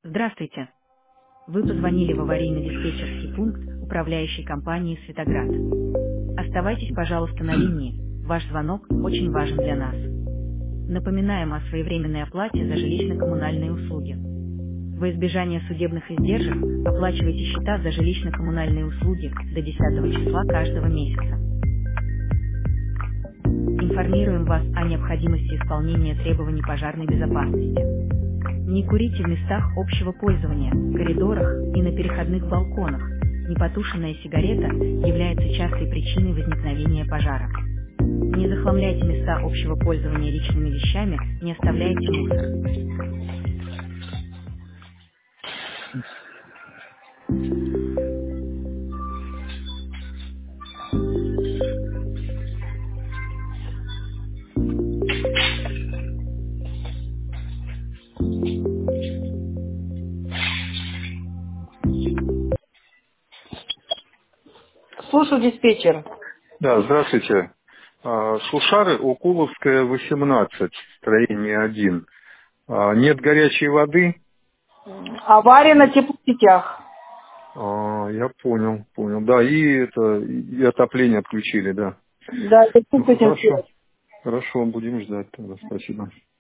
Здравствуйте. Вы позвонили в аварийно-диспетчерский пункт управляющей компании «Светоград». Оставайтесь, пожалуйста, на линии. Ваш звонок очень важен для нас. Напоминаем о своевременной оплате за жилищно-коммунальные услуги. Во избежание судебных издержек оплачивайте счета за жилищно-коммунальные услуги до 10 числа каждого месяца. Информируем вас о необходимости исполнения требований пожарной безопасности. Не курите в местах общего пользования, коридорах и на переходных балконах. Непотушенная сигарета является частой причиной возникновения пожара. Не захламляйте места общего пользования личными вещами, не оставляйте мусор. Слушаю, диспетчер. Да, здравствуйте. Шушары, Укуловская, 18, строение 1. Нет горячей воды? Авария на теплосетях. Я понял. Да, и отопление отключили, да. Да, Ну, с этим хорошо, связано. хорошо, будем ждать тогда, спасибо.